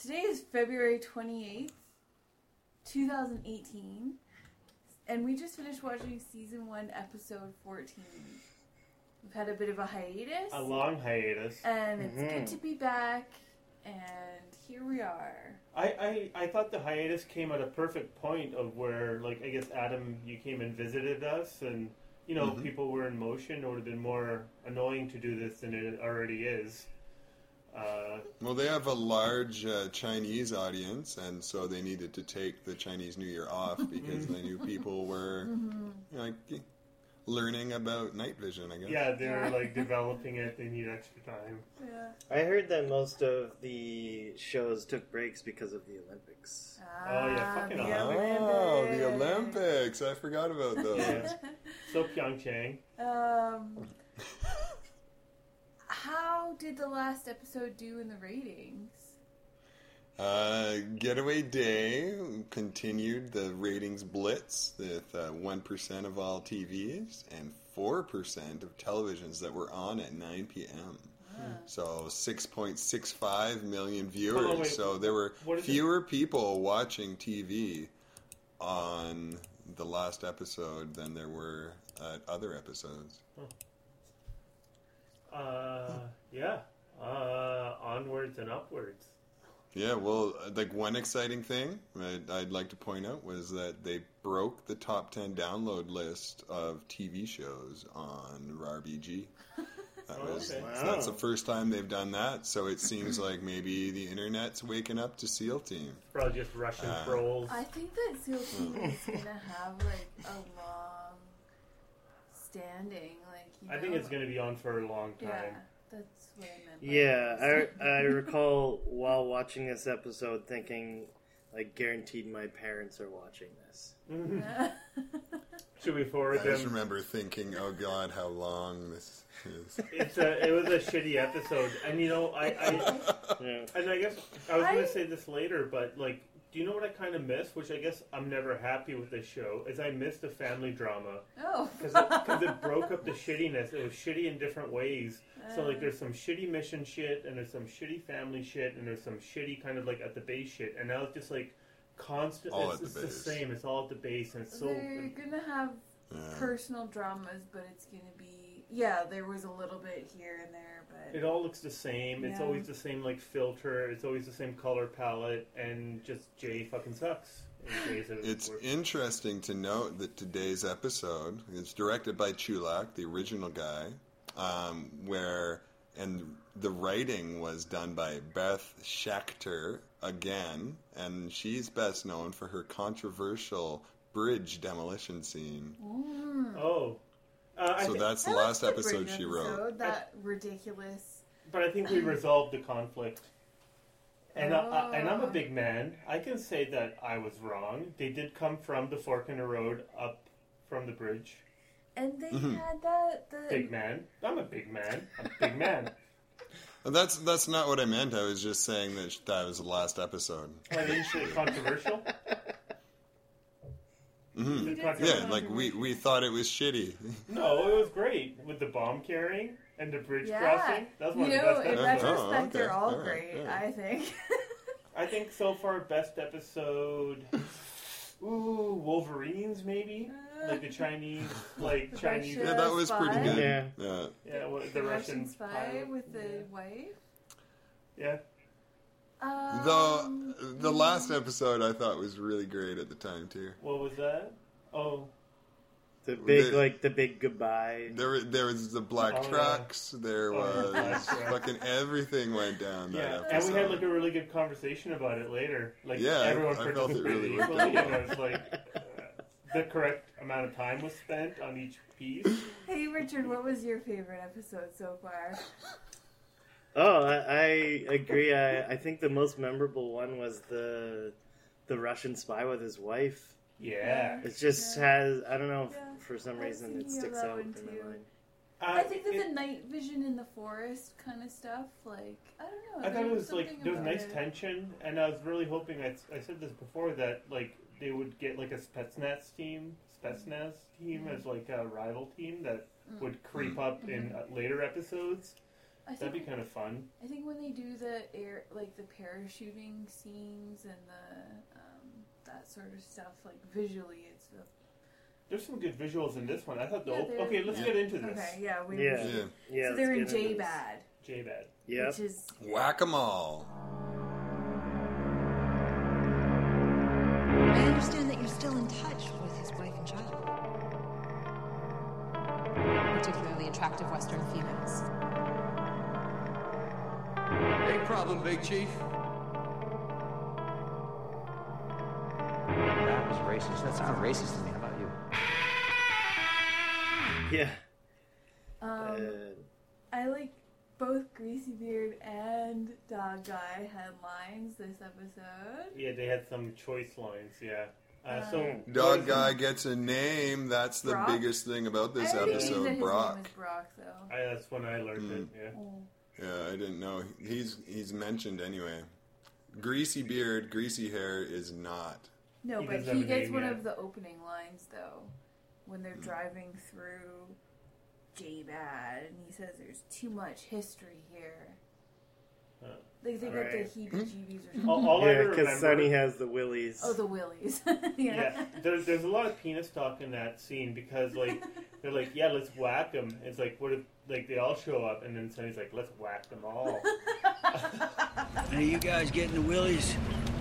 Today is February 28th, 2018, and we just finished watching Season 1, Episode 14. We've had a bit of a hiatus. A long hiatus. And it's good to be back, and here we are. I thought the hiatus came at a perfect point of where, like, I guess, Adam, you came and visited us, and, you know, people were in motion. It would have been more annoying to do this than it already is. Well, they have a large Chinese audience, and so they needed to take the Chinese New Year off because they knew people were like learning about night vision, I guess. Yeah, they're like developing it. They need extra time. Yeah. I heard that most of the shows took breaks because of the Olympics. Oh, yeah, fucking the Olympics. Oh, the Olympics! I forgot about those. Yeah. So Pyeongchang. How did the last episode do in the ratings? Getaway Day continued the ratings blitz with 1% of all TVs and 4% of televisions that were on at 9 p.m. So 6.65 million viewers. Oh, wait. So there were fewer people watching TV on the last episode than there were at other episodes. Onwards and upwards. Yeah, well, like one exciting thing I'd like to point out was that they broke the top 10 download list of TV shows on RARBG. That's the first time they've done that, so it seems like maybe the internet's waking up to SEAL Team. Probably just Russian trolls. I think that SEAL Team is going to have like a long standing. I think it's going to be on for a long time. Yeah, that's what I meant. Yeah, I recall while watching this episode thinking, like, guaranteed my parents are watching this. Should we forward I them? just remember thinking, oh god, how long this is. It was a shitty episode, and you know, and I guess I was going to say this later, but like, do you know what I kind of miss? Which I guess I'm never happy with this show. Is I miss the family drama. Oh, because it broke up the shittiness. It was shitty in different ways. So like, there's some shitty mission shit, and there's some shitty family shit, and there's some shitty kind of like at the base shit, and now it's just like constant. It's the same. It's all at the base, and it's so. They're gonna have personal dramas, but it's gonna be there was a little bit here and there, but it all looks the same. It's always the same like filter. It's always the same color palette, and just Jay fucking sucks. It's interesting to note that today's episode is directed by Chulak, the original guy, and the writing was done by Beth Schachter again, and she's best known for her controversial bridge demolition scene. So that's the last episode she wrote. That ridiculous. But I think we resolved the conflict. And I'm a big man. I can say that I was wrong. They did come from the fork in the road up from the bridge. And they had the big man. I'm a big man. I'm a big man. That's not what I meant. I was just saying that was the last episode. I didn't say controversial. Yeah, like we thought it was shitty. No, it was great with the bomb carrying and the bridge crossing. That's one of the best in episodes. retrospect, they're all great. I think. I think so far best episode. Wolverines maybe, like the Chinese, Chinese. Yeah, that was pretty good. Yeah. The Russian spy with the wife. Yeah. The last episode I thought was really great at the time too. What was that? Oh, the big goodbye. There was the black trucks. Yeah. There was fucking everything went down that episode. And we had like a really good conversation about it later. Like everyone I felt it really worked equally, and it was like the correct amount of time was spent on each piece. Hey Richard, what was your favorite episode so far? Oh, I agree. I think the most memorable one was the Russian spy with his wife. Yeah. It just has, I don't know, for some reason it sticks out in my mind. I think that the night vision in the forest kind of stuff, like, I don't know. I thought it was like, there was nice tension, and I was really hoping, I said this before, that like they would get like a Spetsnaz team as like a rival team that would creep up in later episodes. That'd be kind of fun. I think when they do the the parachuting scenes and that sort of stuff, like visually, it's. There's some good visuals in this one. I thought okay, let's Yeah. get into this. Okay, yeah, Yeah. So they're in J-Bad. J-Bad. Yeah. Which is Whack-a-mole. I understand that you're still in touch with his wife and child. Particularly attractive Western females. Big problem, Big Chief. That was racist. That sounds racist to me. How about you? Yeah. I like both Greasy Beard and Dog Guy had lines this episode. Yeah, they had some choice lines. Yeah. So Dog guy gets a name. That's the Brock? biggest thing about this I already knew episode. that his Brock. name is Brock, though. That's when I learned it. Yeah. Oh. Yeah, I didn't know. He's mentioned anyway. Greasy beard, greasy hair is not. No, He but doesn't he have a gets name one yet. of the opening lines, though, when they're driving through J-Bad, and he says there's too much history here. They get Right. the heebie-jeebies or something. All I Yeah, remember. because Sonny has the willies. Oh, the willies. Yeah, there's a lot of penis talk in that scene because like they're like, yeah, let's whack them. It's like what if like they all show up and then Sonny's like, let's whack them all. Are you guys getting the willies?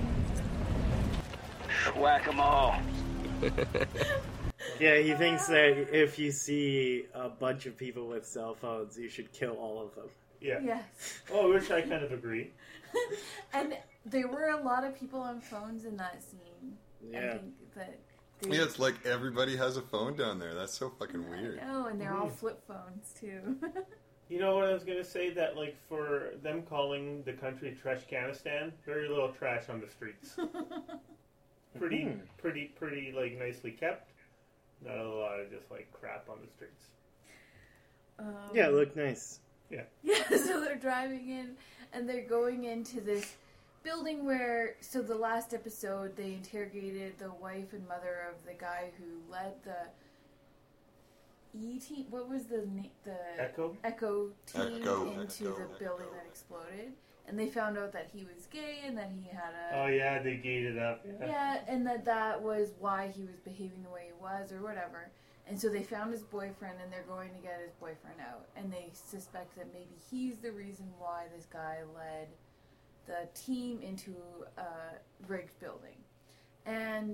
Whack 'em all. Yeah, he thinks that if you see a bunch of people with cell phones, you should kill all of them. Yeah. Yes. Oh, which I kind of agree. And there were a lot of people on phones in that scene. Yeah. I think that they, Yeah, it's like everybody has a phone down there. That's so fucking weird. I know, and they're all flip phones too. You know what I was gonna say? That like for them calling the country Trashcanistan, very little trash on the streets. Pretty like nicely kept. Not a lot of just like crap on the streets. Yeah, it looked nice. Yeah, so they're driving in, and they're going into this building where, so the last episode, they interrogated the wife and mother of the guy who led the E-team, what was the Echo? Echo team Echo. into the building that exploded. And they found out that he was gay, and that he had a... Oh yeah, they gated up. Yeah, and that was why he was behaving the way he was, or whatever. And so they found his boyfriend, and they're going to get his boyfriend out. And they suspect that maybe he's the reason why this guy led the team into a rigged building. And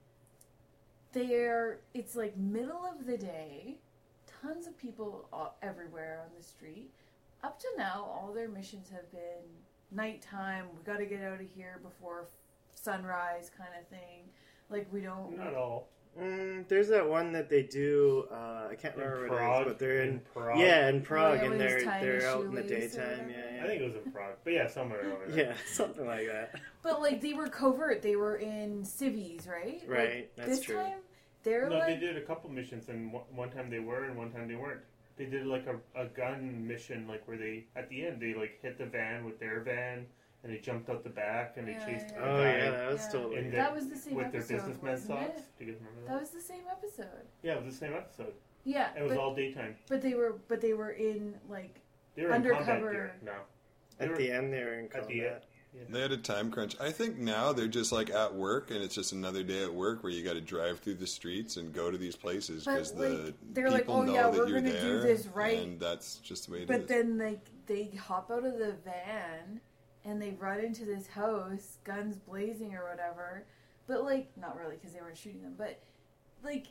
it's like middle of the day, tons of people everywhere on the street. Up to now, all their missions have been nighttime, we gotta get out of here before sunrise kind of thing. Like, we don't... Not all. There's that one that they do. I can't remember what it is, but they're in Prague. Yeah, in Prague, Yeah, and with his they're tiny out in the shoelace or daytime. whatever. Yeah, I think it was in Prague, but yeah, somewhere over there. yeah, something like that. But, like, they were covert. They were in civvies, right? Right, Like, that's this true. time, they're No, like... they did a couple missions, and one time they were, and one time they weren't. They did like a gun mission, like where they at the end they like hit the van with their van, and they jumped out the back and they Yeah, chased yeah, the Oh guy yeah, that was Yeah. totally. in That was the same with their episode, businessman wasn't socks. it? Do you guys remember That that? was the same episode. Yeah, it was the same episode. Yeah, It was all daytime. but they were in, like... They were in combat undercover. gear. No, They At were- the end, they were in at the combat. They had a time crunch. I think now they're just like at work, and it's just another day at work where you got to drive through the streets and go to these places But, because the like, they're like, people "Oh, know yeah, that we're you're gonna do there, this right." and that's just the way it is. But then, like, they hop out of the van, and they run into this house, guns blazing or whatever. But, like, not really, because they weren't shooting them, but, like,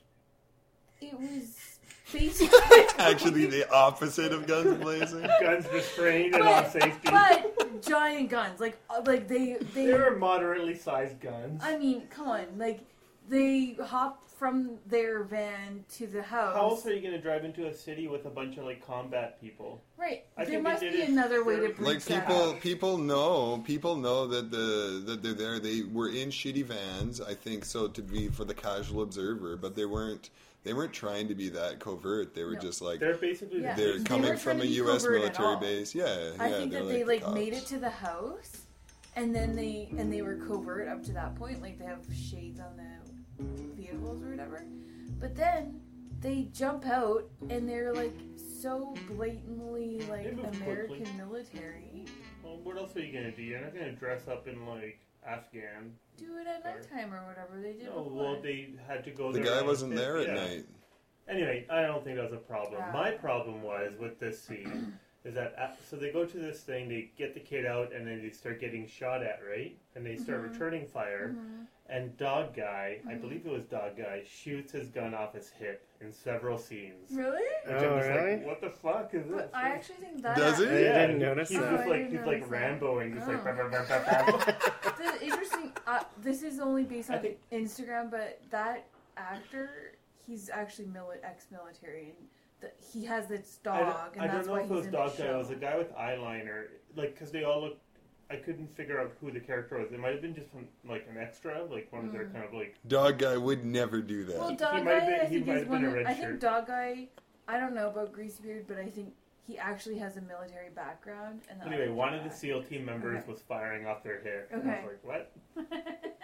it was basically... Actually, the opposite of guns blazing. guns restrained and on safety. But giant guns, like they They were moderately sized guns. I mean, come on, like they hop from their van to the house. How else are you going to drive into a city with a bunch of like combat people? Right. I There think they must did be it another way to for- bridge Like that. people know that that they're there. They were in shitty vans, I think, so to be for the casual observer, but they weren't trying to be that covert. They were No. just like They're basically Yeah. they're They coming weren't from trying a to be U.S. covert at military all. base. Yeah, I yeah, think they're that they the like cops. made it to the house, and then they were covert up to that point. Like they have shades on the vehicles or whatever. But then they jump out and they're like so blatantly like They move American quickly. military. Well, what else are you gonna do? You're not gonna dress up in like Afghan. Do it at nighttime or whatever they did No, before. well, they had to go. The there guy on wasn't fifth- there at yeah. night. Anyway, I don't think that was a problem. Yeah. My problem was with this scene is that so they go to this thing, they get the kid out, and then they start getting shot at, right? And they start returning fire. And Dog Guy, I believe it was Dog Guy, shoots his gun off his hip in several scenes. Really? Which Oh, I'm just really? like, what the fuck is this? But I actually think that Does he? I didn't notice he's that. just I like didn't he's like notice that. Ramboing, just like Oh. bah, bah, bah, bah, bah. The interesting. This is only based I on think- Instagram, but that actor, he's actually ex-military, and he has this dog, and I that's don't know why if it he's was in Dog the Guy. show. It was a guy with eyeliner, like because they all look. I couldn't figure out who the character was. It might have been just from, like an extra, like one of their kind of like. Dog guy would never do that. Well, Dog might have Guy, been- I he think might is have been one. a red I think shirt. Dog Guy. I don't know about Greasebeard, but I think he actually has a military background. And the Anyway, other one of the guy- SEAL team members Okay. was firing off their hip. And I Okay. was like, what?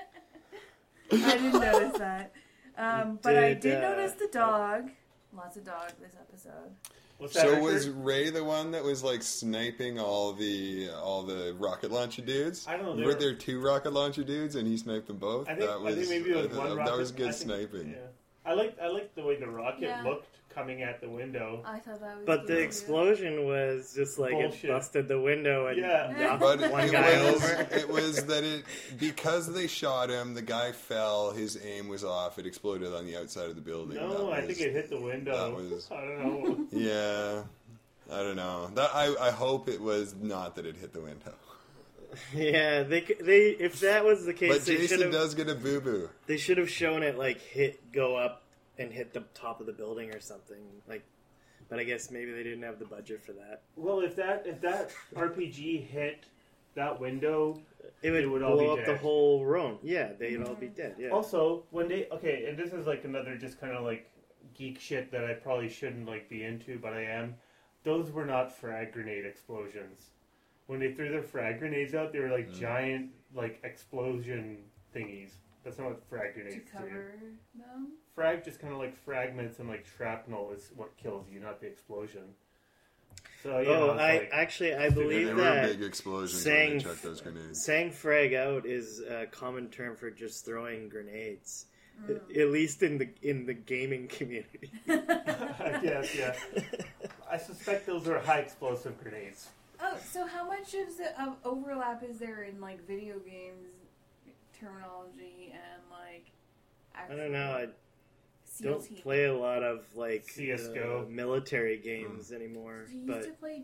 I didn't notice that, but I Did, did notice the dog. Lots of dog this episode. What's that, So Richard? was Ray the one that was like sniping all the rocket launcher dudes? I don't know, Were there two rocket launcher dudes and he sniped them both? I think maybe it was one rocket. that was good I think- sniping. Yeah. I liked the way the rocket Yeah. looked coming at the window. I thought that was. But the cute, too. explosion was just like Bullshit. it busted the window and Yeah. knocked But one it guy was, over. it was that because they shot him, the guy fell, his aim was off, it exploded on the outside of the building. No, I think it hit the window. that was- I don't know. Yeah, I don't know. I hope it was not that it hit the window. Yeah, they if that was the case, But they should Jason have does get a boo boo. they should have shown it like go up and hit the top of the building or something. Like, but I guess maybe they didn't have the budget for that. Well, if that RPG hit that window, It would, They would all be blow up the dead. whole room. Yeah, they'd all be dead. Yeah. also when they and this is like another just kind of like geek shit that I probably shouldn't like be into, but I am. Those were not frag grenade explosions. When they threw their frag grenades out, they were like giant like explosion thingies. That's not what frag to grenades do. cover them. Frag just kind of like fragments and like shrapnel is what kills you, not the explosion. So you know, it's I like, believe There were that big explosions saying when they chucked those grenades. saying frag out is a common term for just throwing grenades. At least in the gaming community. I guess, yeah. I suspect those are high explosive grenades. Oh, so how much of overlap is there in like video games terminology and like? I don't know. I SEAL don't team? play a lot of like CS:GO. military games anymore. Did you But used to play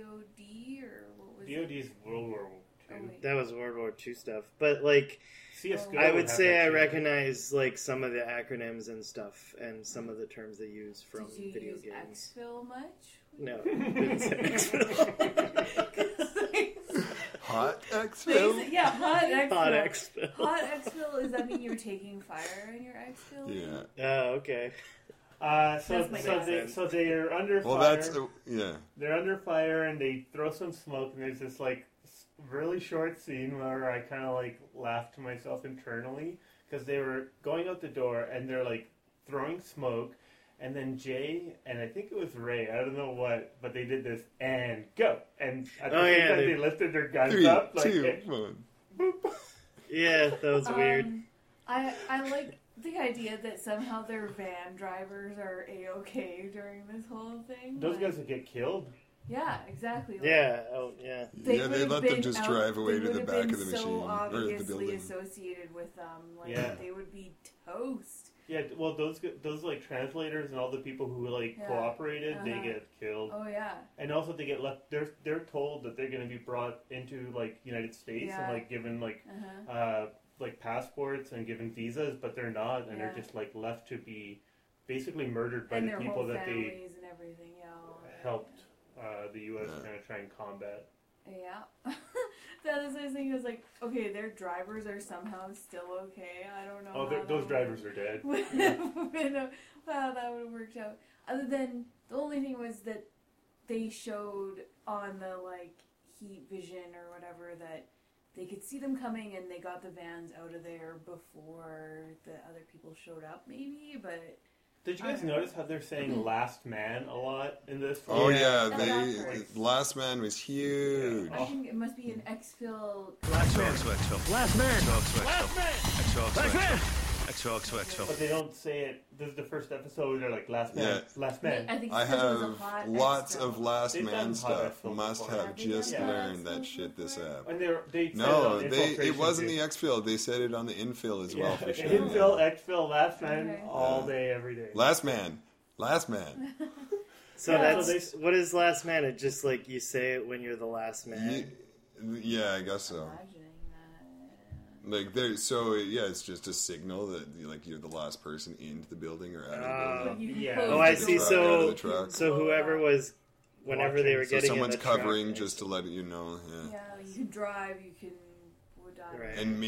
DOD or what was DoD it? is World War II. Oh, wait. that was World War II stuff. But like, CS:GO I would have say that I shit. recognize like some of the acronyms and stuff, and some of the terms they use from Did you video use games. Exfil much? No, didn't say Exfil. Hot exfil? Yeah, hot exfil. Hot Exfil. Hot exfil, does that mean you're taking fire in your exfil? Yeah. Oh, okay. That's my guess. So they're under Well, fire. that's yeah. They're under fire and they throw some smoke and there's this like really short scene where I kind of like laughed to myself internally because they were going out the door and they're like throwing smoke and then Jay and I think it was Ray, I don't know what, but they did this and go and at the Oh, same yeah, time they- they lifted their guns 3, up like 2, it- 1. Yeah, that was weird. I like the idea that somehow their van drivers are A-okay during this whole thing. those like- guys would get killed. Yeah, exactly. Like, Yeah. Oh, yeah. Yeah, they would've let them been just out- drive away they to the would've back been of the machine, so or the obviously building. associated with them, like Yeah. they would be toast. Yeah, well, those like translators and all the people who like Yeah. cooperated, they Uh-huh. get killed, Oh yeah, and also they get left. They're told that they're going to be brought into like United States Yeah. and like given like uh-huh. like passports and given visas, but they're not, and Yeah. they're just like left to be basically murdered by and the their people whole that they families and everything. Yeah, all that. helped the U.S. Yeah. kind of try and combat. Yeah. The other thing was like, okay, their drivers are somehow still okay. I don't know. Oh, how those that drivers are dead. would how that would have worked out. Other than the only thing was that they showed on the like heat vision or whatever that they could see them coming and they got the vans out of there before the other people showed up, maybe. But Did you guys notice how they're saying "last man" a lot in this? Oh yeah, That's Last Man was huge. I think it must be an X-Fill. Last man. Last man. Last man. But they don't say it. This is the first episode. They're like "last man, Yeah. last man." I think I because it was a have hot lots X-Fill. of Last They've Man done hot stuff. X-Fill Must before. have just Have they done learned hot that X-Fill shit this before? app. And they said No, it on it Infiltration, wasn't too. the X-Fill. They said it on the infill as well, for sure. Infill, X-Fill, last man, Okay. all day, every day. Last Man. Last Man. So Yeah, that's so what is last man? It just like you say it when you're the last man. Yeah, I guess so. Imagining that. Like there, so yeah, it's just a signal that like you're the last person into the building or out of the building. You can Yeah. close Oh, I the see. door. Out of the So, truck. so whoever was, whenever they were So getting someone's in the truck, covering just to let you know. Yeah. Yeah, you can drive. You can die. Right. And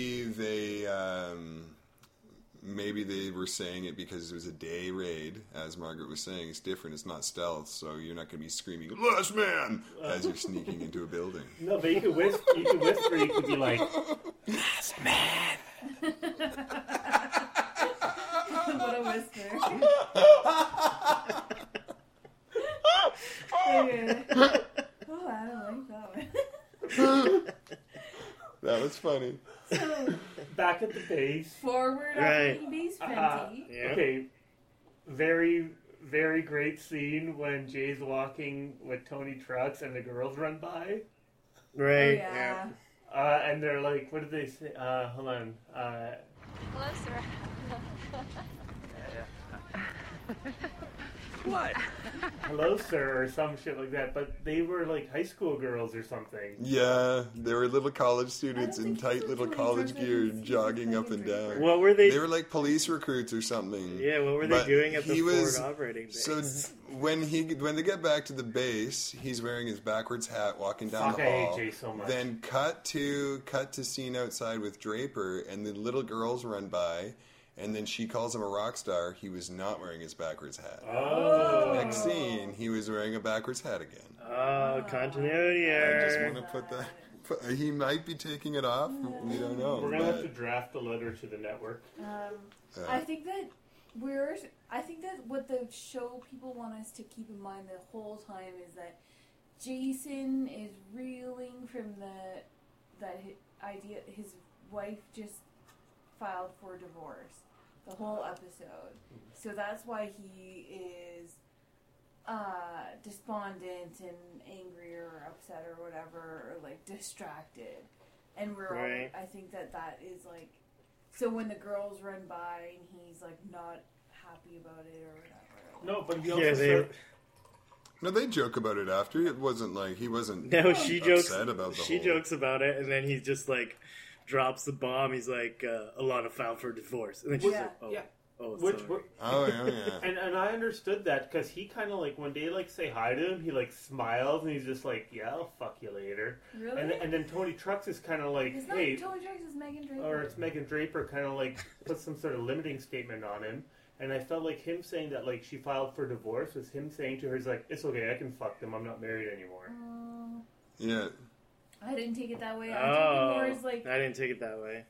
maybe they were saying it because it was a day raid, as Margaret was saying. It's different. It's not stealth, so you're not going to be screaming "Last Man" as you're sneaking into a building. No, but you could whisper. You could be like, "Last man." What a whisper. Okay. Oh, I don't like that one. That was funny. So, Back at the base. forward Right. operating base, Uh, Fenty. Yeah. Okay, very, very great scene when Jay's walking with Tony Trucks and the girls run by. Oh, right? yeah. And they're like, what did they say? Hold on. Hello, sir. What? Hello, sir, or some shit like that. But they were like high school girls or something. Yeah, they were little college students I don't in think tight he's little a college Tony gear Trucks, he's jogging a up and Draper. down. What were they? They were like police recruits or something. Yeah, what were they But doing at the he was- forward operating base? So when they get back to the base, he's wearing his backwards hat, walking down Fuck, the I hate hall. Jay so much. Then cut to scene outside with Draper, and the little girls run by, and then she calls him a rock star. He was not wearing his backwards hat. Oh. Next scene, he was wearing a backwards hat again. Oh, continuity I just error. want to put that. He might be taking it off. We don't know. We're gonna have to but- draft a letter to the network. I think that what the show people want us to keep in mind the whole time is that Jason is reeling from idea his wife just filed for divorce the whole episode. So that's why he is despondent and angry or upset or whatever, or like distracted. And we're Right. all, I think that is like, so when the girls run by and he's like not happy about it or whatever. No, but he also Yeah, they. said, No, they joke about it after. It wasn't like he wasn't. No, she jokes. upset about the She whole- jokes about it, and then he just like drops the bomb. He's like, "Alana filed for divorce," and then she's Yeah. like, "Oh, yeah. oh, Which, sorry." Oh yeah. and I understood that because he kind of like when they like say hi to him, he like smiles and he's just like, yeah, I'll fuck you later. Really? And then Tony Trucks is kind of like, It's not hey, Tony Trucks, it's Megan Draper. or it's Megan Draper kind of like put some sort of limiting statement on him. And I felt like him saying that like she filed for divorce was him saying to her, he's like, it's okay, I can fuck them, I'm not married anymore. Yeah. I didn't take it that way. I took it more Oh, as like, I didn't take it that way.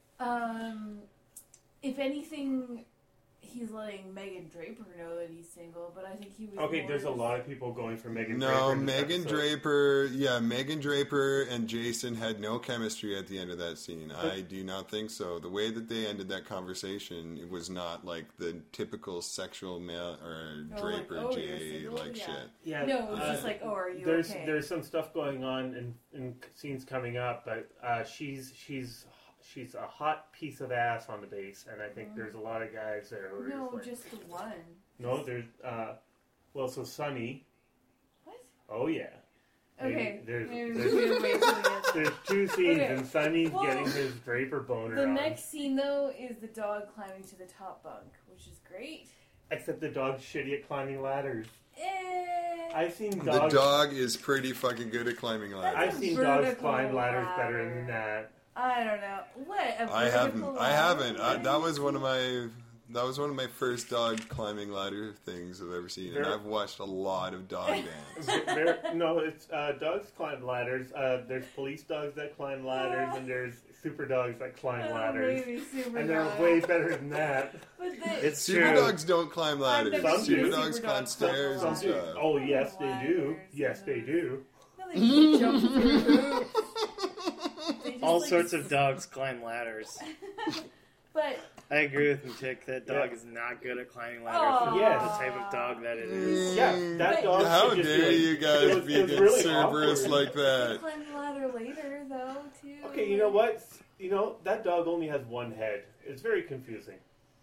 if anything, he's letting Megan Draper know that he's single, but I think he was Okay, more there's a just- lot of people going for Megan Draper. No, in this Megan episode. Draper. Yeah, Megan Draper and Jason had no chemistry at the end of that scene. I do not think so. The way that they ended that conversation, it was not like the typical sexual male or Oh, Draper like, oh, you're Jay single? like Yeah. shit. Yeah, No, it was just like, oh, are you there's okay? there's some stuff going on in scenes coming up, but she's a hot piece of ass on the base, and I think there's a lot of guys there who are No, just like, just the one. no, there's so Sonny. What? Oh yeah. Okay. There's Maybe there's, we should wait till we get there. there's two scenes, Okay. and Sonny's Well, getting his Draper boner The on. next scene, though, is the dog climbing to the top bunk, which is great. Except the dog's shitty at climbing ladders. Eh. I've seen The dogs. dog is pretty fucking good at climbing ladders. I've seen dogs vertical climb ladders better ladder. than that. I don't know. What? A I haven't. vertical I haven't. ladder? That was one of my. That was one of my first dog climbing ladder things I've ever seen, and There- I've watched a lot of dog dance. No, it's dogs climb ladders. There's police dogs that climb ladders, and there's super dogs that climb Oh, ladders. maybe super And they're dog. way better than that. But It's Super true. dogs don't climb I've ladders. never seen Super a dogs super climb dog stairs climb and a ladder. stuff. Oh, yes, they do. Ladders, Yes, they do. No, they just jump through hoops. They just, All like, sorts of dogs climb ladders. But I agree with Matik. That dog is not good at climbing ladders Aw. for Yes. the type of dog that it is. Yeah, that dog. How should just be dare like- you guys it was be really Cerberus awkward. like that? climb the ladder later, though, too. Okay, you know what? You know, that dog only has one head. It's very confusing.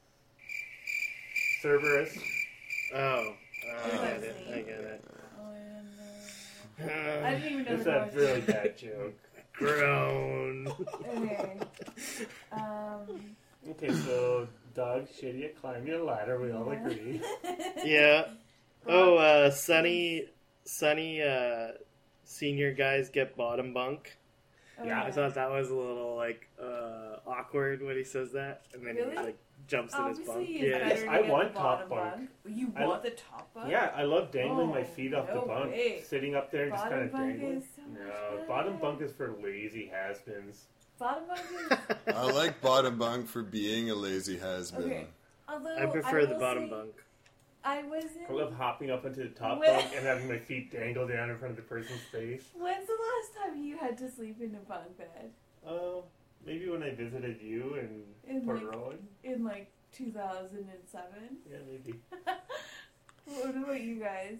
Cerberus. Oh, I Yeah. get it. I get it. Oh, I didn't even know It's that a was really bad joke. Grown. Okay. Okay, so dog shitty at climbing a ladder. We all Yeah. agree. Yeah. Oh, Sunny, senior guys get bottom bunk. Yeah. I thought that was a little like awkward when he says that, and then Really? he like jumps in his bunk. Obviously, it's Yeah. better to I get want the top bottom bunk. You I want the top bunk? Yeah, I love dangling my Oh, feet off the no bunk, way. sitting up there and just kind Bottom of bunk dangling. is so much No, better. bottom bunk is for lazy has-beens. Bottom bunk is. I like bottom bunk for being a lazy has-been. Okay. Although I prefer the will bottom say bunk. I wasn't. I love hopping up into the top Well- bunk and having my feet dangle down in front of the person's face. When's the last time you had to sleep in a bunk bed? Maybe when I visited you in In, Port like- Rowan. In like 2007? Yeah, maybe. What about you guys?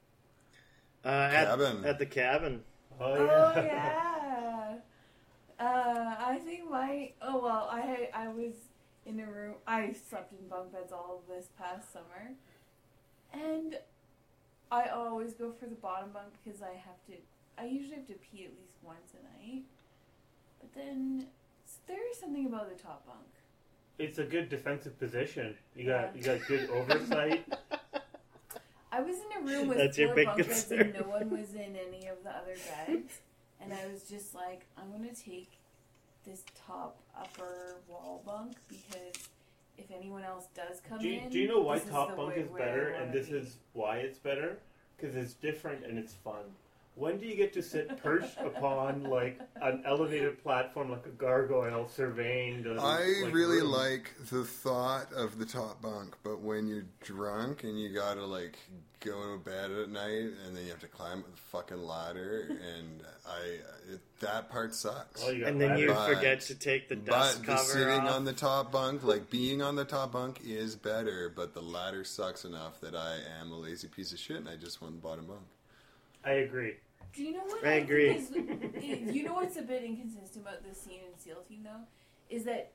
Cabin. At the cabin. Oh, Oh yeah. yeah. I think I was in a room. I slept in bunk beds all of this past summer, and I always go for the bottom bunk because I usually have to pee at least once a night. But then there is something about the top bunk. It's a good defensive position. You got good oversight. I was in a room with That's your 4 big bunk beds concern. and no one was in any of the other beds. And I was just like, I'm going to take this top upper wall bunk because if anyone else does come in... Do you know why this is top the bunk way is where I better? wanna And this be. is why it's better? Because it's different and it's fun. When do you get to sit perched upon like an elevated platform like a gargoyle surveying the I like, really room? like the thought of the top bunk, but when you're drunk and you gotta like go to bed at night and then you have to climb the fucking ladder, and that part sucks. Oh, you got And then you ladders. But- forget to take the But dust the cover sitting off. on the top bunk, like being on the top bunk, is better. But the ladder sucks enough that I am a lazy piece of shit, and I just want the bottom bunk. I agree. Do you know what I agree. think is, you know what's a bit inconsistent about this scene in SEAL Team, though? Is that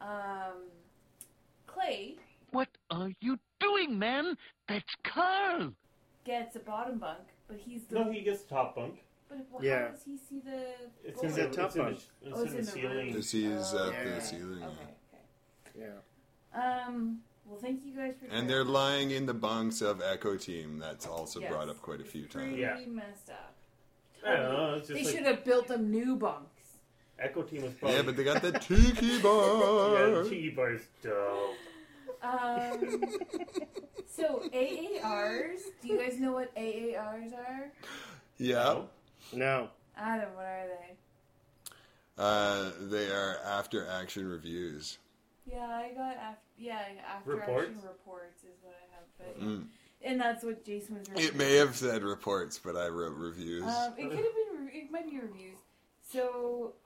Clay What are you doing, man? That's Carl. gets a bottom bunk, but he's the... No, he gets top bunk. But Yeah. how does he see the... It's bullet? in the top it's in bunk. the, Oh, it's in the ceiling. room. Because he's Oh, at yeah. the ceiling. Okay. Yeah. Well, thank you guys for... And they're lying in the bunks of Echo Team. That's also Yes. brought up quite a few times. Pretty Yeah. messed up. I don't know. It's just They like should have built them new bunks. Echo Team was probably. Yeah, but they got the tiki yeah, bar. the Tiki Bar is dope. So AARs, do you guys know what AARs are? Yeah. No. Adam, what are they? They are after action reviews. Yeah, I got after Reports? action reports is what I have, but Mm. and that's what Jason was. It may have said reports, but I wrote reviews. It could have been. It might be reviews. So,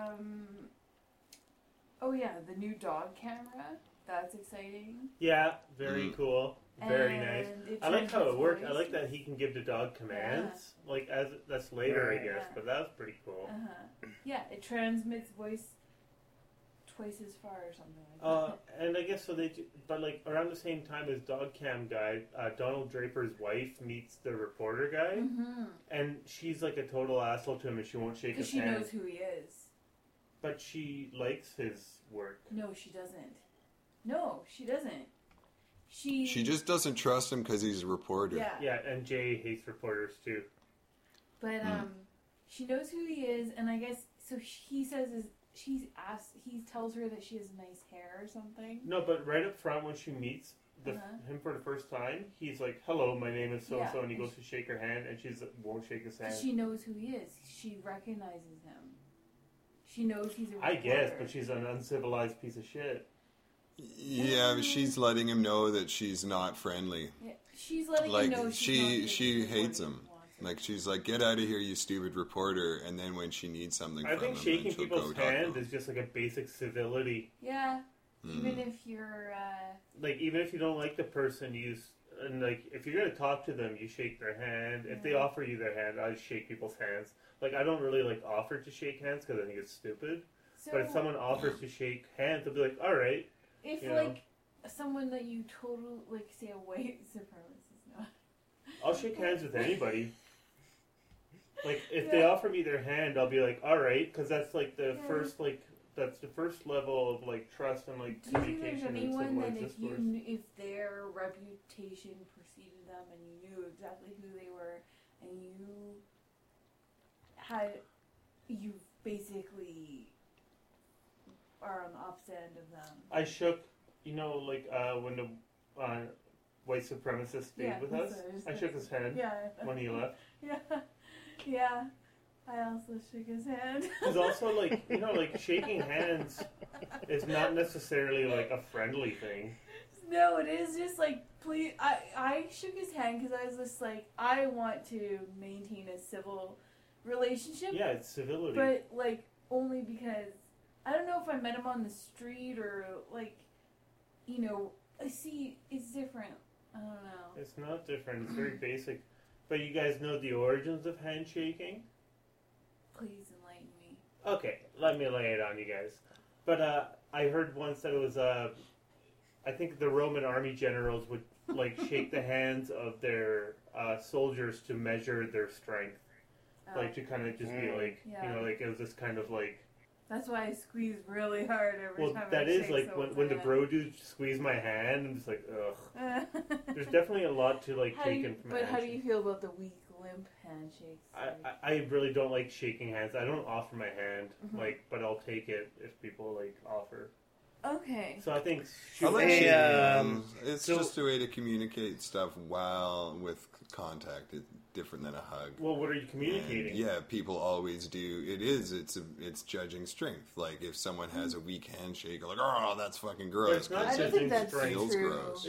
oh yeah, the new dog camera. That's exciting. Yeah, very cool. Very And nice. it I like how it transmits worked. I voice. like that he can give the dog commands. Like as that's later, I Right. guess, Yeah. but that was pretty cool. Yeah, it transmits voice twice as far or something like that. And I guess so but like around the same time as Dog Cam guy, Donald Draper's wife meets the reporter guy, and she's like a total asshole to him, and she won't shake Because his she hand. knows who he is. But she likes his work. No, she doesn't. No, she doesn't. She She just doesn't trust him because he's a reporter. yeah. Yeah, and Jay hates reporters too. But she knows who he is, and I guess so. He says he tells her that she has nice hair or something. No, but right up front when she meets him for the first time, he's like, "Hello, my name is so and so," and he goes to shake her hand, and she won't shake his hand. She knows who he is. She recognizes him. She knows he's a reporter. I guess, but she's an uncivilized piece of shit. Yeah, but she's letting him know that she's not friendly. Yeah, she's letting Like, him know she hates him. Like, she's like, get out of here, you stupid reporter. And then when she needs something I from think him, shaking then she'll people's go talk to hand him. is just like a basic civility. Yeah, even if you're... Like, even if you don't like the person, and like, if you're gonna talk to them, you shake their hand. If they offer you their hand, I shake people's hands. Like, I don't really like offer to shake hands because I think it's stupid. So But if someone offers to shake hands, I'll be like, all right. if you know. like someone that you totally like, say a white supremacist, not. I'll shake hands with anybody. Like, if they offer me their hand, I'll be like, all right, because that's like the first that's the first level of like trust and like Do you think there's communication and anyone that civilized discourse. if their reputation preceded them and you knew exactly who they were and you basically are on the opposite end of them? I shook, like when the white supremacist stayed with us. I shook his hand when he left. Yeah. I also shook his hand. Because also, like, like shaking hands is not necessarily like a friendly thing. No, it is just like, please. I shook his hand because I was just like, I want to maintain a civil relationship. Yeah, it's civility. But like only because I don't know if I met him on the street or like, I see it's different. I don't know. It's not different. It's very basic. But you guys know the origins of handshaking? Please enlighten me. Okay, let me lay it on you guys. But I heard once that it was, I think the Roman army generals would like shake the hands of their soldiers to measure their strength. Like to kind of just be like, like it was this kind of like... That's why I squeeze really hard every time that I is shake like when the bro dudes squeeze my hand, I'm just like, ugh. There's definitely a lot to like taken from But how do you feel about the weak, limp handshakes? I really don't like shaking hands. I don't offer my hand, but I'll take it if people like offer. Okay. So I think I like shaking hands. It's so- just a way to communicate stuff while with contact. It's different than a hug. Well, what are you communicating? And yeah, people always do. It's judging strength. Like if someone has a weak handshake, like, oh, that's fucking gross. It's not I don't judging think that's strength. feels true. gross.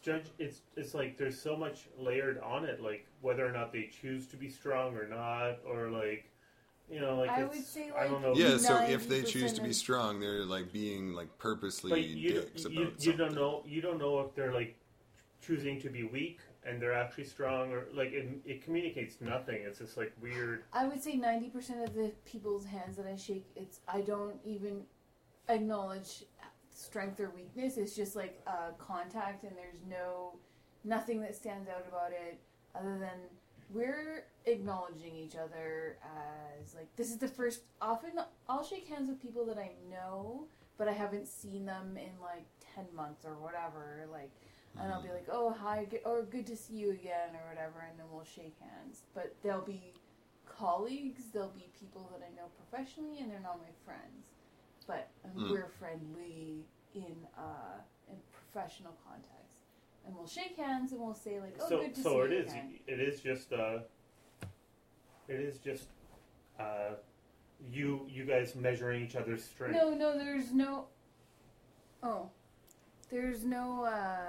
It's like there's so much layered on it, like whether or not they choose to be strong or not, or like. Like I it's, would say, I don't like, know. Yeah, so if they 90% choose to be of- strong, they're like being like purposely But you dicks about you something. don't know. You don't know if they're like choosing to be weak and they're actually strong, or like it communicates nothing. It's just like weird. I would say 90% of the people's hands that I shake, I don't even acknowledge strength or weakness. It's just like contact, and there's nothing that stands out about it other than we're acknowledging each other as like this is the first. Often I'll shake hands with people that I know, but I haven't seen them in like 10 months or whatever. Like, and I'll be like, oh hi, or good to see you again or whatever, and then we'll shake hands. But they'll be colleagues, they'll be people that I know professionally, and they're not my friends. But we're friendly in professional context. And we'll shake hands and we'll say like, "Oh, good to see you again." It is just you guys measuring each other's strength. No, there's no. Oh, there's no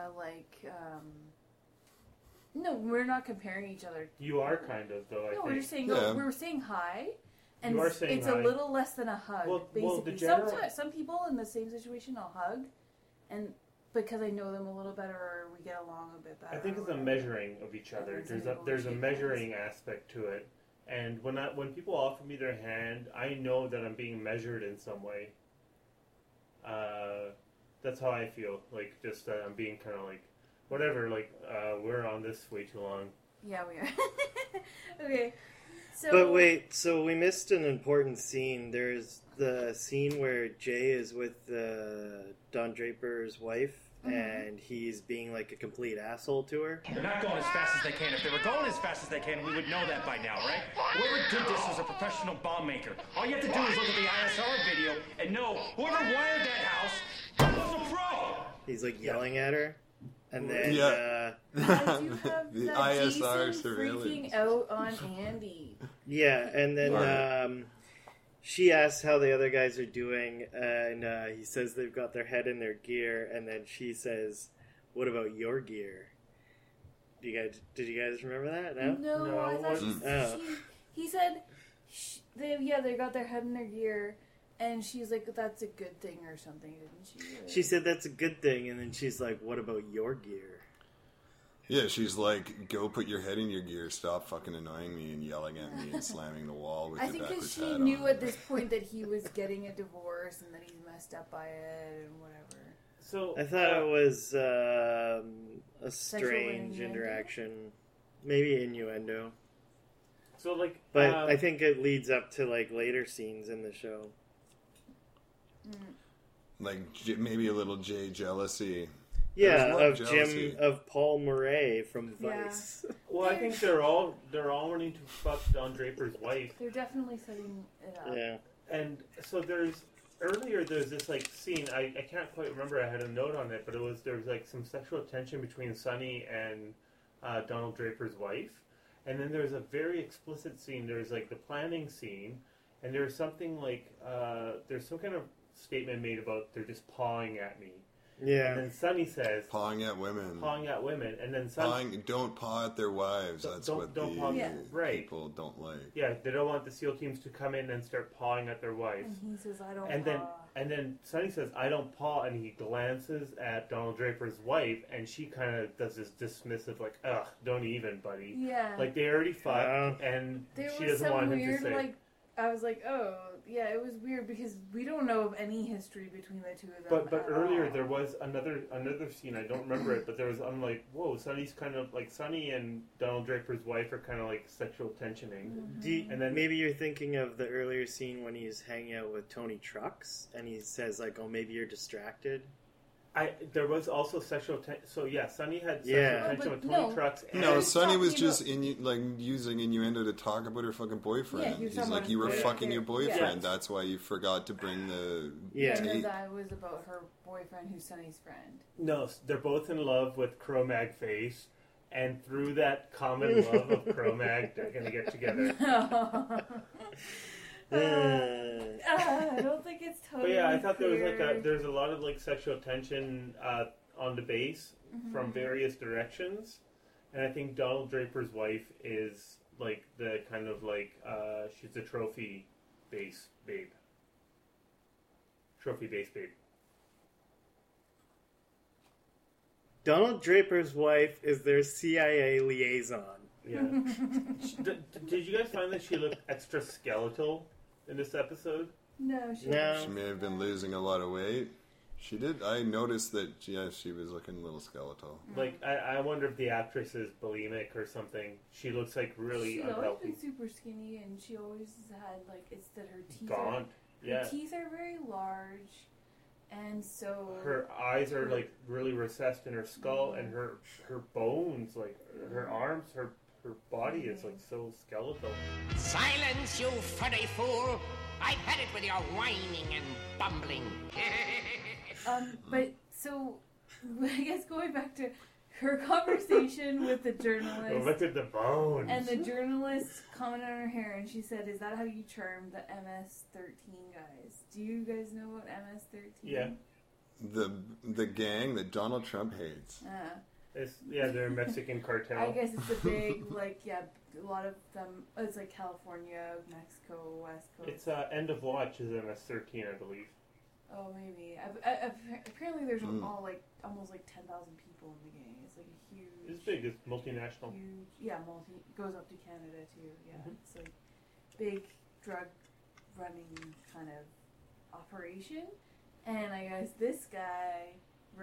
No, we're not comparing each other. You are kind of though. I No, think. we're just saying. Yeah. No, we're saying hi, and You are saying it's hi. a little less than a hug. Well, basically, the general- some people in the same situation I'll hug, and because I know them a little better or we get along a bit better. I think or it's a whatever. measuring of each other. There's a measuring aspect to it, and when people offer me their hand, I know that I'm being measured in some way. That's how I feel. Like just I'm being kind of like whatever. Like we're on this way too long. Yeah, we are. Okay. So, But wait, so we missed an important scene. There's the scene where Jay is with Don Draper's wife, and he's being like a complete asshole to her. They're not going as fast as they can. If they were going as fast as they can, we would know that by now, right? Whoever did this was a professional bomb maker. All you have to do is look at the ISR video and know whoever wired that house was a pro. He's like yelling at her, and then Yeah. I do have The that ISR Jason surveillance. freaking out on Andy. yeah, and then she asks how the other guys are doing, and he says they've got their head in their gear, and then she says, "What about your gear?" Did you guys remember that? No, I thought he said, they got their head in their gear, and she's like, "That's a good thing" or something, didn't she? She said that's a good thing, and then she's like, "What about your gear?" Yeah, she's like, go put your head in your gear, stop fucking annoying me and yelling at me and slamming the wall with I your think backwards because hat she knew on. at this point that he was getting a divorce and that he's messed up by it and whatever. So I thought it was a strange innuendo? interaction. Maybe innuendo. So, like... But I think it leads up to, like, later scenes in the show. Like, maybe a little Jay jealousy. Yeah, There's of jealousy. Jim, of Paul Murray from Vice. Well, I think they're all wanting to fuck Don Draper's wife. They're definitely setting it up. Yeah. And so there's this like scene, I can't quite remember, I had a note on it, but there was like some sexual tension between Sonny and Donald Draper's wife. And then there's a very explicit scene, there's like the planning scene, and there's something like, there's some kind of statement made about they're just pawing at me. Yeah. And then Sonny says... Pawing at women. Pawing at women. And then Sonny... Don't paw at their wives. That's what the people don't like. Yeah, they don't want the SEAL teams to come in and start pawing at their wives. And he says, I don't paw. paw. And then Sonny says, I don't paw, and he glances at Donald Draper's wife, and she kind of does this dismissive, like, ugh, don't even, buddy. Yeah. Like, they already fucked, and she doesn't want him to say... Like, I was like, oh, yeah, it was weird because we don't know of any history between the two of them. But earlier there was another scene, I don't remember it, but there was, I'm like, whoa, Sonny's kind of, like, Sonny and Donald Draper's wife are kind of, like, sexual tensioning. And then maybe you're thinking of the earlier scene when he's hanging out with Tony Trucks, and he says, like, oh, maybe you're distracted. There was also sexual tension. So yeah, Sonny had sexual tension with Tony Trucks. No, Sonny was just using innuendo to talk about her fucking boyfriend. Yeah, he's like, you were fucking your boyfriend. Yeah. That's why you forgot to bring the No, that was about her boyfriend, who's Sonny's friend. No, they're both in love with Cro-Mag Face, and through that common love of Cro-Mag, they're gonna get together. I don't think it's totally. But yeah, I thought clear. there's a lot of like sexual tension on the base from various directions, and I think Donald Draper's wife is like the kind of like she's a trophy base babe. Donald Draper's wife is their CIA liaison. Yeah. Did you guys find that she looked extra skeletal in this episode? No, she may have been losing a lot of weight. She did. I noticed that, she was looking a little skeletal. Like, I wonder if the actress is bulimic or something. She looks like really unhealthy. She's always been super skinny, and she always had, like, it's that her teeth gaunt. Her teeth are very large, and so... Her eyes are, like, really recessed in her skull, and her bones, like, her arms, her body is, like, so skeletal. Silence, you furry fool! I've had it with your whining and bumbling. But, so, I guess going back to her conversation with the journalist. Look at the bones. And the journalist commented on her hair, and she said, is that how you term the MS-13 guys? Do you guys know about MS-13? Yeah. The gang that Donald Trump hates. They're a Mexican cartel. I guess it's a big, a lot of them, it's like California, Mexico, West Coast. It's End of Watch is MS-13, I believe. Oh, maybe. Apparently there's almost 10,000 people in the gang. It's like a huge... It's big. It's multinational. Huge, goes up to Canada too. Yeah, It's like big drug running kind of operation. And I guess this guy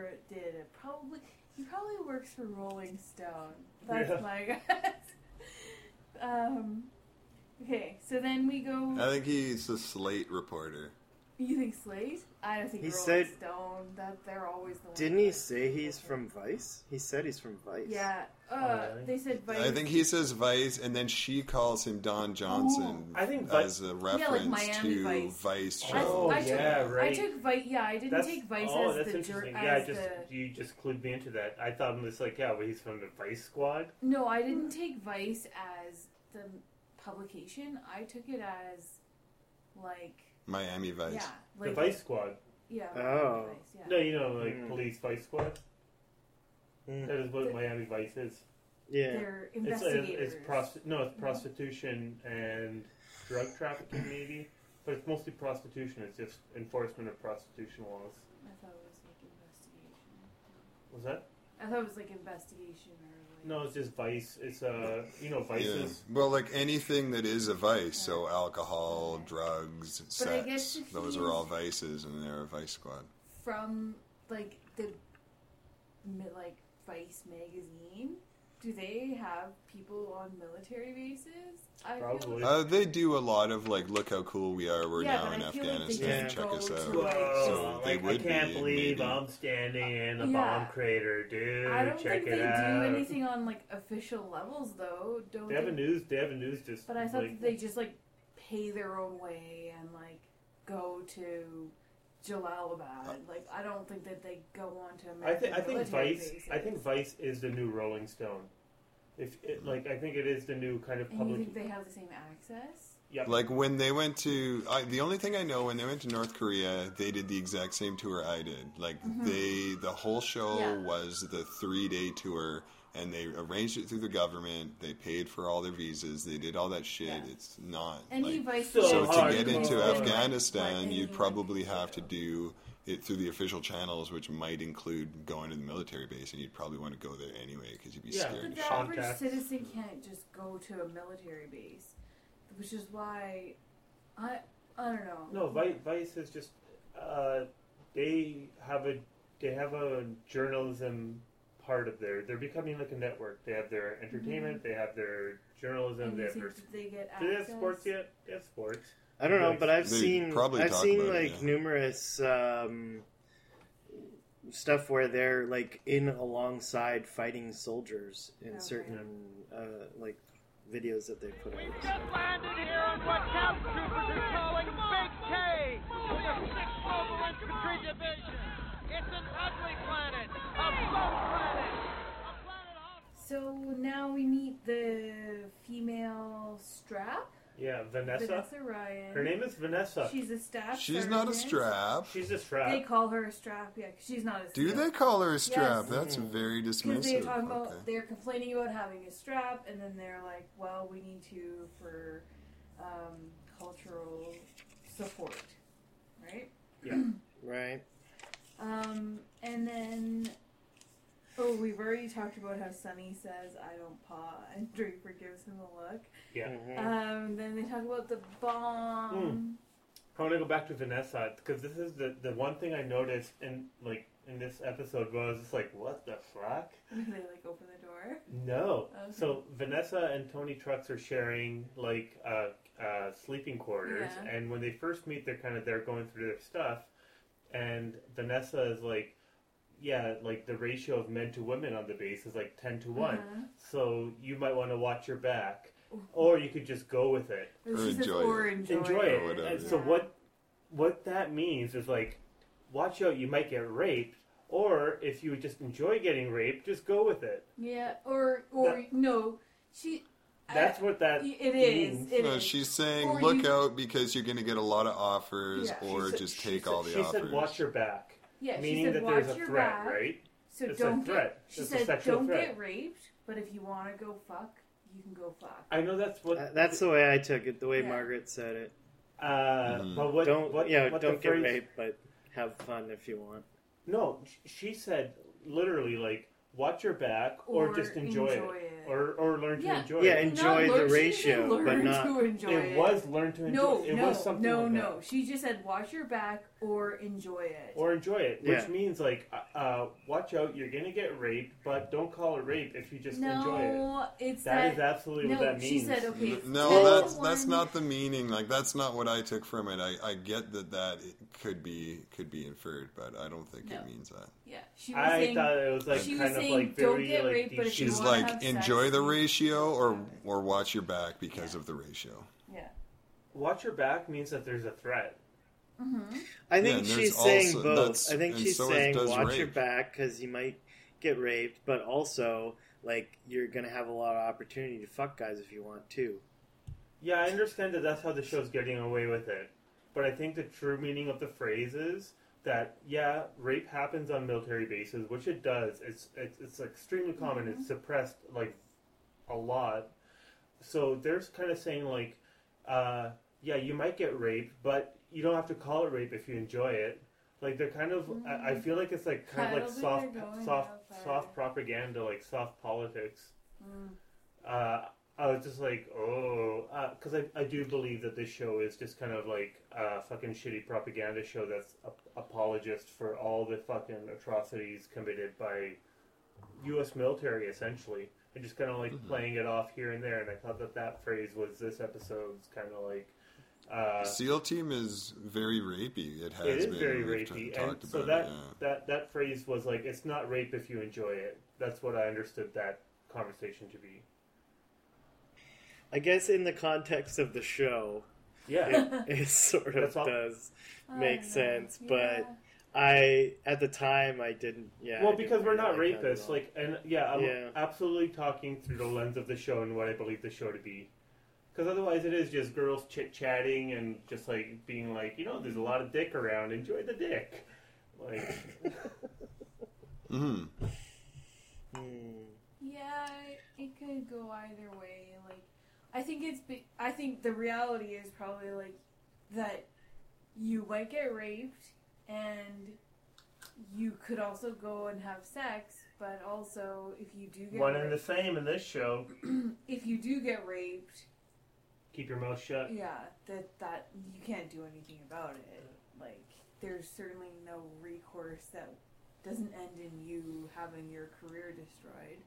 he probably works for Rolling Stone. That's my guess. Okay, so then we go... I think he's a Slate reporter. You think Slate? I don't think Rolling Stone. They're always the one. Didn't he say he's from Vice? He said he's from Vice. Yeah. They said Vice. I think he says Vice, and then she calls him Don Johnson. I think as a reference to Vice show. right. I took Vice. Yeah, I didn't take Vice as the jerk. You just clued me into that. I thought it was like, he's from the Vice Squad. No, I didn't take Vice as the publication. I took it as like Miami Vice. yeah, The like Vice Squad. yeah. Oh. Vice, yeah. No, you know, like police Vice Squad. Mm. That is what Miami Vice is. Yeah. They're It's investigators. it's prostitution and drug trafficking maybe, but it's mostly prostitution. It's just enforcement of prostitution laws. I thought it was like investigation. Was that? I thought it was like investigation or like. No, it's just Vice. It's Vice Yeah. is. Well, like anything that is a vice, so alcohol, drugs, But I guess sex, if those are all vices, and they're a Vice Squad. From like the like Vice magazine, do they have people on military bases? I feel Probably. like, They do a lot of like, look how cool we are. We're Yeah, now but in I feel like they Afghanistan. just Check go us to, out. like, So they like, would I can't be, believe maybe. I'm standing in a Yeah. bomb crater, dude. I don't Check think it they out. do anything on like official levels though. Don't They have a news. They have a news. Just. But I thought like, that they just like pay their own way and like go to Jalalabad. Like I don't think that they go on to American I think military Vice. bases. I think Vice is the new Rolling Stone. If it, like, I think it is the new kind of And you public. think they have the same access? Yep. Like when they went to, the only thing I know, when they went to North Korea, they did the exact same tour I did. Like the whole show Yeah. was the 3-day tour, and they arranged it through the government. They paid for all their visas. They did all that shit. Yeah. It's not Any like, Vice So so hard to get into to- Afghanistan, Like you'd any- probably have to do it through the official channels, which might include going to the military base, and you'd probably want to go there anyway because you'd be Yeah. scared But to the shit. average Contacts. citizen can't just go to a military base, which is why I don't know. No, Vice is just. They have a journalism part of they're becoming like a network. They have their entertainment. They have their journalism. And They you have think their. that they get Do they have access? sports yet? They have sports. I don't know, but I've They seen probably talk about it, like yeah. numerous stuff where they're like in alongside fighting soldiers in Okay. certain like videos that they put out. landed here on what Scout Troopers are calling Big K of the 6th Mobile Infantry Division. It's an ugly planet, a bone planet, a planet off. So now we meet the female strap, Yeah, Vanessa. Ryan. Her name is Vanessa. She's a staff. She's not a sergeant. strap. She's a strap. They call her a strap, yeah, 'cause she's not a. Do strap. they call her a strap? Yes. That's very Because dismissive. they're talking about, Okay. they're complaining about having a strap, and then they're like, well, we need to for cultural support, right? Yeah. Right. And then, we've already talked about how Sonny says, I don't paw, and Draper gives him a look. Yeah. Then they talk about the bomb. I want to go back to Vanessa because this is the one thing I noticed in this episode where I was just like, what the fuck? They like open the door. No. Okay. So Vanessa and Tony Trucks are sharing like sleeping quarters, Yeah. and when they first meet, they're going through their stuff, and Vanessa is like, yeah, like the ratio of men to women on the base is like 10-1, so you might want to watch your back, or you could just go with it. Or Or she says, enjoy or it. enjoy it. Or whatever, And so what that means is like, watch out, you might get raped, or if you just enjoy getting raped, just go with it. Yeah, or no, she. That's what that It is. means. It No, is. she's saying, Or look you- out because you're going to get a lot of offers, Yeah. or She said- just she take said- all the she offers. said, watch your back. Yeah, Meaning she said, that watch there's a your threat, back. right? So It's a don't threat. get. She It's a said, sexual don't threat. get raped, but if you want to go fuck, you can go fuck. I know that's what. That's the way I took it. The way Yeah. Margaret said it. But what? Don't what, don't what get the phrase, raped, but have fun if you want. No, she said literally like, watch your back, or just enjoy it. Or learn to enjoy Yeah, it. enjoy the ratio, learn but not. to enjoy it. It was learn to enjoy. No, it no, was something no, like no. that. She just said, watch your back or enjoy it. Or enjoy it, which Yeah. means like, watch out, you're gonna get raped, but don't call it rape if you just enjoy it. No, it's That is absolutely what that means. She said, okay. it's No, 10-1. that's not the meaning. Like that's not what I took from it. I get that it could be inferred, but I don't think No. it means that. Yeah, she was I saying. thought it was like she was kind of saying, like don't very get like raped, but if you She's wanna like, have enjoy sex, the you- ratio or watch your back because of the ratio. Yeah. watch your back means that there's a threat. I Yeah, think and she's there's saying also- both. that's- I think and she's so it saying does watch your rape. back because you might get raped, but also like you're gonna have a lot of opportunity to fuck guys if you want to. Yeah, I understand that that's how the show's getting away with it. but I think the true meaning of the phrase is that, yeah, rape happens on military bases, which it does. It's extremely common. It's suppressed, like, a lot. So they're kind of saying, like, yeah, you might get raped, but you don't have to call it rape if you enjoy it. Like, they're kind of, I feel like it's like kind of like soft propaganda, like soft politics. I was just like, because I do believe that this show is just kind of like a fucking shitty propaganda show that's apologist for all the fucking atrocities committed by U.S. military, essentially. And just kind of like playing it off here and there. And I thought that phrase was this episode's kind of like... SEAL Team is very rapey. It has it is been. Very rapey. And so that phrase was like, it's not rape if you enjoy it. That's what I understood that conversation to be. I guess in the context of the show, it sort of does make sense. But at the time, I didn't. Yeah. Well, because we're not rapists, like, and I'm absolutely talking through the lens of the show and what I believe the show to be. Because otherwise, it is just girls chit-chatting and just like being like, there's a lot of dick around. Enjoy the dick, like. Yeah, it could go either way. Like, I think the reality is probably like that you might get raped and you could also go and have sex, but also if you do get one and the same in this show. If you do get raped, keep your mouth shut. Yeah, that you can't do anything about it. Like, there's certainly no recourse that doesn't end in you having your career destroyed.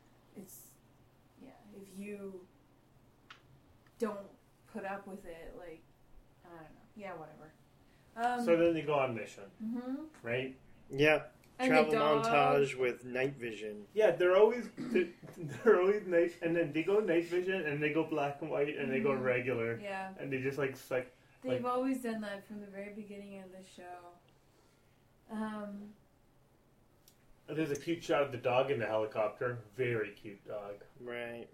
If you don't put up with it, like, I don't know. Yeah, whatever. So then they go on mission, right? Yeah. And travel montage with night vision. Yeah, they're always night, and then they go night vision, and they go black and white, and they go regular. Yeah. And they just like they've always done that from the very beginning of the show. There's a cute shot of the dog in the helicopter. Very cute dog. Right.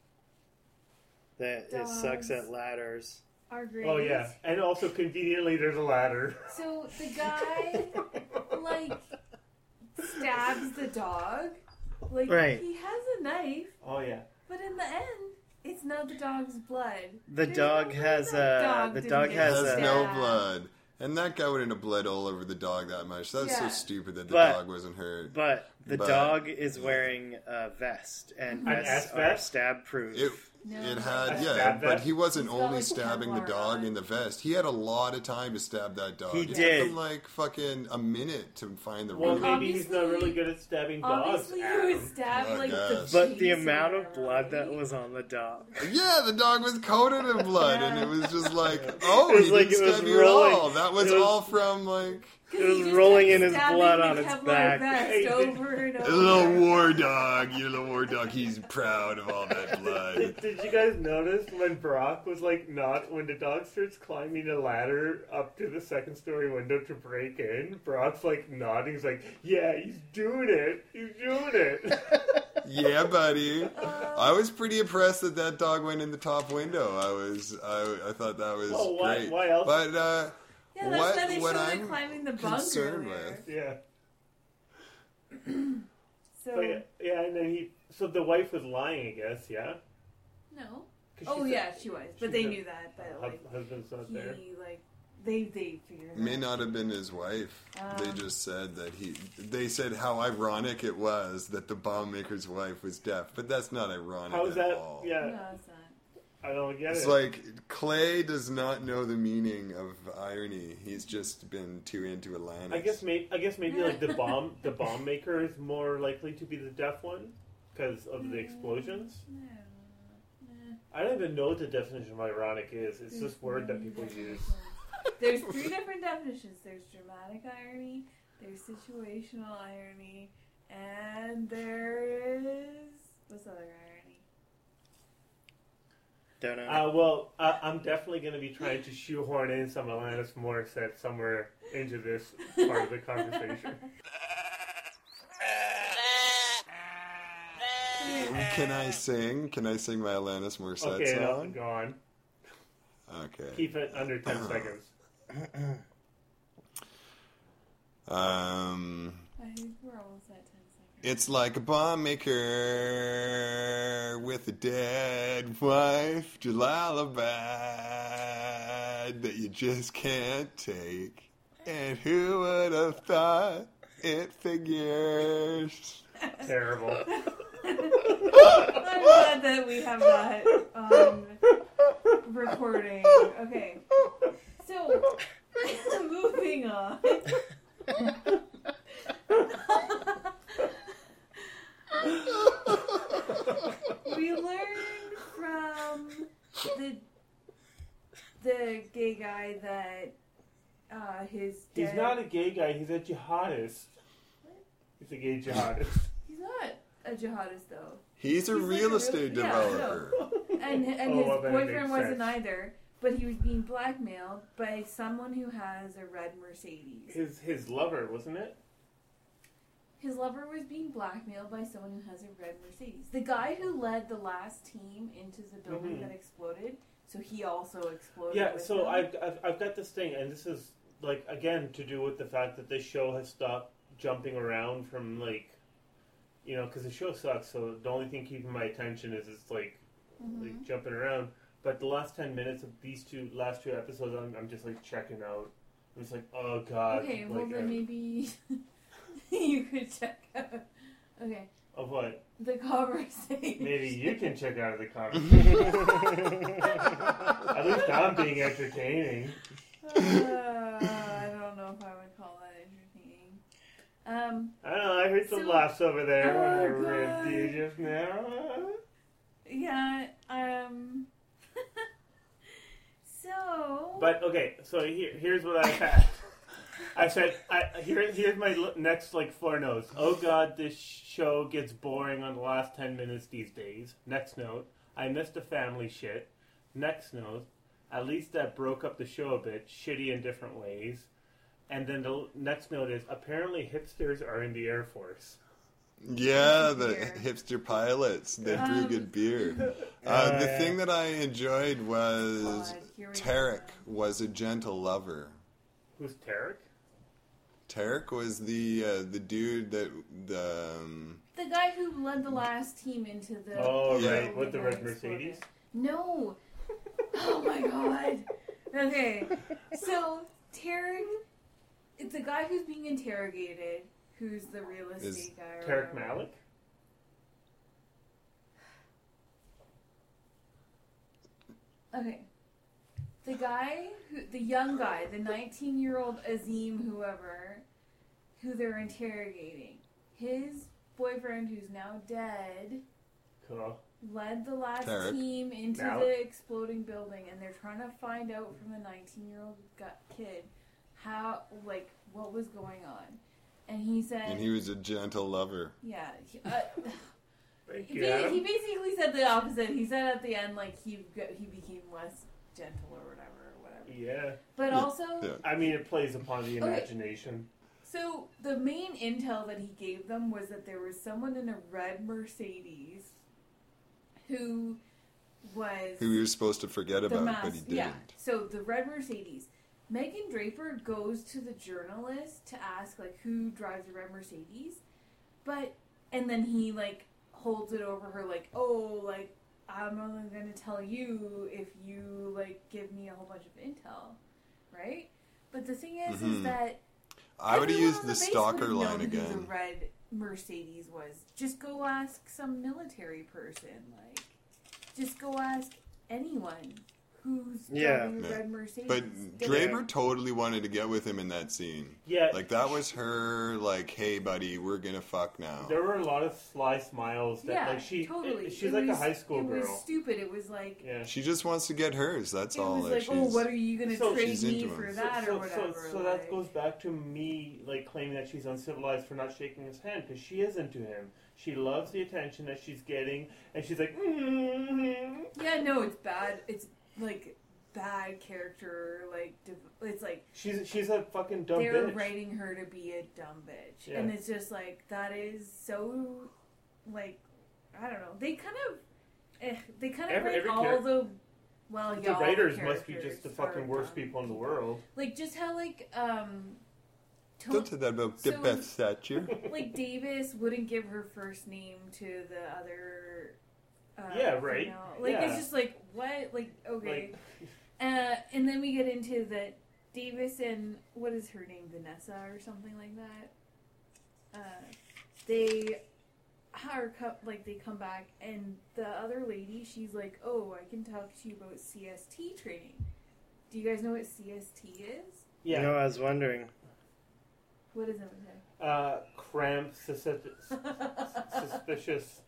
That it sucks at ladders. Are great. Oh yeah, and also conveniently there's a ladder. So the guy like stabs the dog. Like, he has a knife. Oh yeah. But in the end, it's not the dog's blood. The dog has no blood. And that guy wouldn't have bled all over the dog that much. That's so stupid that the dog wasn't hurt. But the dog is wearing a vest, and vests are stab-proof. It had, but he wasn't only stabbing the dog in the vest. He had a lot of time to stab that dog. He It did. took him like fucking a minute to find the Well, root. maybe he's not really good at stabbing dogs. Obviously, he was stabbed like the But the amount of blood that was on the dog. Yeah, the dog was coated in blood, and it was just like, It was he like didn't it was stab you at rolling. all. That was all from like... It was rolling in his blood on its Kevlar back. vest over and over. A little war dog, you little war dog. He's proud of all that blood. Did you guys notice when Brock was like when the dog starts climbing a ladder up to the second story window to break in, Brock's like nodding. He's like, yeah, he's doing it. He's doing it. Yeah, buddy. I was pretty impressed that dog went in the top window. I thought that was great. Why else? But yeah, that's why they what showed I'm it climbing the bunker concerned there. with, So and then so the wife was lying, I guess, yeah. No. 'Cause Oh she yeah, said- she was, but they knew that. But like, husband's not there. They figured. may not have been his wife. They just said that they said how ironic it was that the bomb maker's wife was deaf, but that's not ironic How is at that? all. Yeah. No, it's not. I don't get It's it. like Clay does not know the meaning of irony. He's just been too into Atlantis. I guess maybe like the bomb maker is more likely to be the deaf one because of the explosions. I don't even know what the definition of ironic is. It's this word that people use. There's 3 different definitions. There's dramatic irony, there's situational irony, and there is what's the other irony? Don't know. Well, I'm definitely going to be trying to shoehorn in some Alanis Morissette somewhere into this part of the conversation. Can I sing? Can I sing my Alanis Morissette Okay, song? go on. Okay. Keep it under 10 seconds. I think we're almost at 10 seconds. It's like a bomb maker with a dead wife, Jalalabad, that you just can't take. And who would have thought it figures? Terrible. I'm glad that we have that on recording. Okay. So, moving on. We learned from the gay guy that his dad... He's not a gay guy, he's a jihadist. What? He's a gay jihadist. He's not a jihadist, though. He's a real estate developer. Yeah, no. And his boyfriend wasn't either, but he was being blackmailed by someone who has a red Mercedes. His lover, wasn't it? His lover was being blackmailed by someone who has a red Mercedes. The guy who led the last team into the building that exploded, so he also exploded. Yeah, with so them. I've got this thing, and this is, like, again, to do with the fact that this show has stopped jumping around from, like, you know, because the show sucks, so the only thing keeping my attention is it's, like jumping around. But the last 10 minutes of these last two episodes, I'm just, like, checking out. I'm just like, oh, God. Okay, like, well, then maybe... you could check out. Okay. Of what? The conversation. Maybe you can check out the conversation. At least I'm being entertaining. I don't know if I would call that entertaining. I don't know, I heard some laughs over there when I read you just now. Yeah, so... But, okay, so here's what I had. I said, here's my next, like, 4 notes. Oh, God, this show gets boring on the last 10 minutes these days. Next note, I missed the family shit. Next note, at least that broke up the show a bit, shitty in different ways. And then the next note is, apparently hipsters are in the Air Force. Yeah, the hipster pilots. They brew good beer. The thing that I enjoyed was Tarek was a gentle lover. Who's Tarek? Tarek was the dude that the guy who led the last team into the... Oh, right. With the red Mercedes? No. Oh, my God. Okay. So, Tarek... It's the guy who's being interrogated, who's the real estate guy. Tarek Malik? Okay. The young guy, the 19-year-old Azim whoever, who they're interrogating, his boyfriend, who's now dead, led the last team into the exploding building, and they're trying to find out from the 19-year-old kid how, like, what was going on. And he said... And he was a gentle lover. Yeah. He basically said the opposite. He said at the end, like, he became less gentle or whatever. Yeah. But also... Yeah. I mean, it plays upon the imagination. So, the main intel that he gave them was that there was someone in a red Mercedes who was... Who he was supposed to forget about, but he didn't. Yeah. So, the red Mercedes. Megan Draper goes to the journalist to ask, like, who drives the red Mercedes. And then he, like, holds it over her, like, oh, like, I'm only going to tell you if you, like, give me a whole bunch of intel, right? But the thing is that I would have used the stalker line again. Who the red Mercedes was. Just go ask some military person, like, just go ask anyone who's driving the red Mercedes. But Draper totally wanted to get with him in that scene. Yeah. Like, that was her, like, hey, buddy, we're gonna fuck now. There were a lot of sly smiles. That, like, totally. She's like a high school girl. It was stupid. It was like... Yeah. She just wants to get hers. That's all. It was like, oh, what are you going to trade me for that or whatever? So that goes back to me, like, claiming that she's uncivilized for not shaking his hand, because she is into him. She loves the attention that she's getting, and she's like, Yeah, no, it's bad. It's, like, bad character, like, it's like... She's a fucking dumb bitch. They're writing her to be a dumb bitch. Yeah. And it's just, like, that is so, like, I don't know. They kind of write all the Well, The yeah, all writers the must be just the fucking worst people in the world. Like, just how, like, Don't say that about the Beth Thatcher. Like, Davis wouldn't give her first name to the other... yeah, right. Female. Like, yeah. it's just like, what? Like, okay. And then we get into that Davis and, what is her name, Vanessa or something like that? They come back, and the other lady, she's like, oh, I can talk to you about CST training. Do you guys know what CST is? Yeah. No, I was wondering. What is it, okay? Cramp, suspicious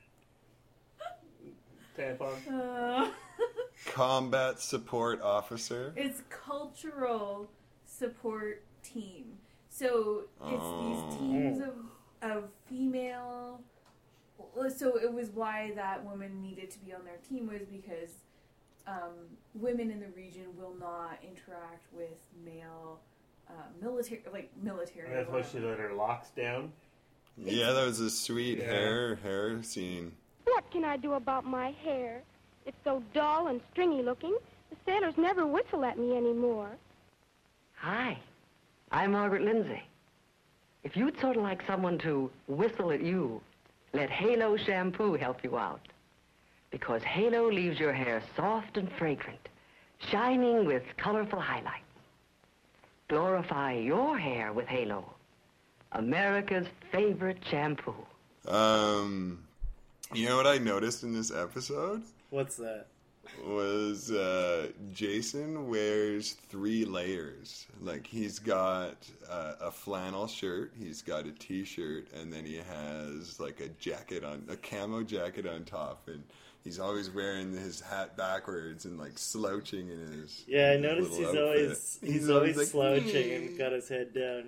tampon. Combat support officer. It's cultural support team. So it's these teams of female. So it was why that woman needed to be on their team was because women in the region will not interact with male military. And that's why she let her locks down. Yeah, that was a sweet hair scene. What can I do about my hair? It's so dull and stringy looking. The sailors never whistle at me anymore. Hi, I'm Margaret Lindsay. If you'd sort of like someone to whistle at you, let Halo shampoo help you out. Because Halo leaves your hair soft and fragrant, shining with colorful highlights. Glorify your hair with Halo, America's favorite shampoo. You know what I noticed in this episode? What's that? Was Jason wears 3 layers. Like, he's got a flannel shirt, he's got a t-shirt, and then he has like a camo jacket on top, and he's always wearing his hat backwards and like slouching in his I noticed he's always like, slouching and got his head down.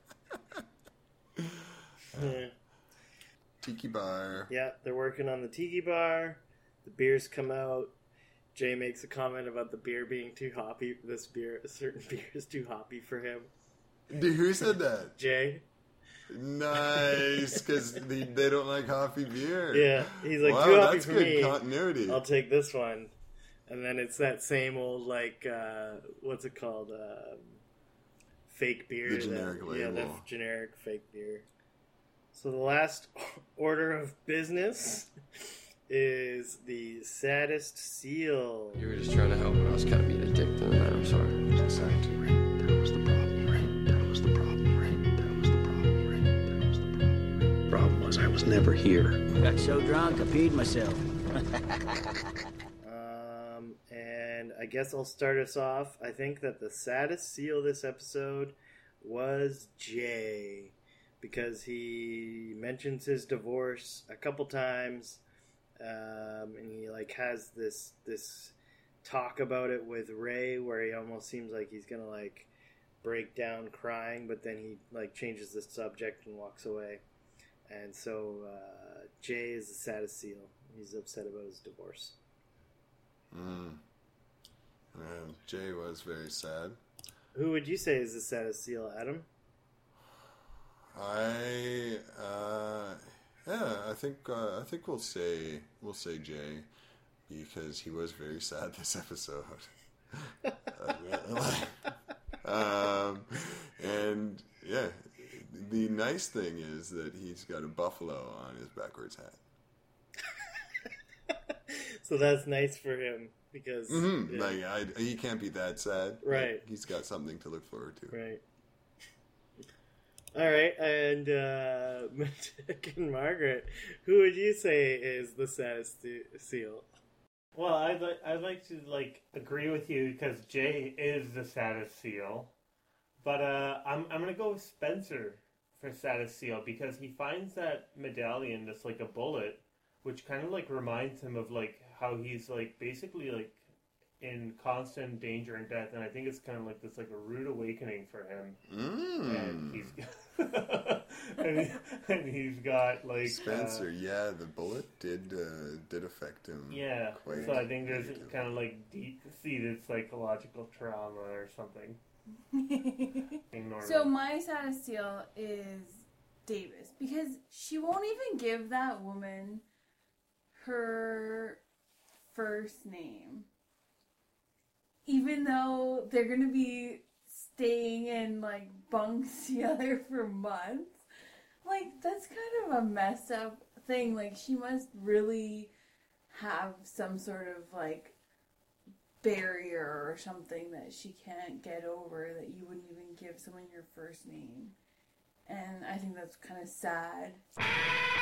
Yeah. Tiki bar. Yeah, they're working on the tiki bar. The beers come out. Jay makes a comment about the beer being too hoppy. A certain beer is too hoppy for him. Dude, who said that? Jay. Nice, because they don't like hoppy beer. Yeah, he's like, wow, too hoppy that's for good me. Continuity. I'll take this one. And then it's that same old, like, what's it called? Fake beer. The generic label. Yeah, the generic fake beer. So the last order of business is the saddest seal. You were just trying to help, and I was kind of being a dick to them. I'm sorry. I'm sorry. That was the problem, right? That was the problem, right? That was the problem, right? That was the problem, right? The problem was I was never here. Got so drunk, I peed myself. And I guess I'll start us off. I think that the saddest seal this episode was Jay, because he mentions his divorce a couple times. And he like has this talk about it with Ray where he almost seems like he's gonna like break down crying, but then he like changes the subject and walks away. And so Jay is the saddest seal. He's upset about his divorce. Jay was very sad. Who would you say is the saddest seal, Adam? I think we'll say Jay, because he was very sad this episode. And yeah, the nice thing is that he's got a buffalo on his backwards hat. So that's nice for him because he can't be that sad. Right. Like, he's got something to look forward to. Right. All right, and Dick and Margaret, who would you say is the saddest seal? Well, I'd like to agree with you because Jay is the saddest seal, but I'm gonna go with Spencer for saddest seal because he finds that medallion that's like a bullet, which kind of like reminds him of like how he's like basically like in constant danger and death, and I think it's kind of like this like a rude awakening for him. And he's and he's got like Spencer. The bullet did affect him. Yeah, quite so I think there's kind of like deep-seated psychological trauma or something. So my saddest seal is Davis because she won't even give that woman her first name. even though they're gonna be staying in, like, bunks together for months. Like, that's kind of a messed up thing. Like, she must really have some sort of, like, barrier or something that she can't get over, that you wouldn't even give someone your first name. And I think that's kind of sad.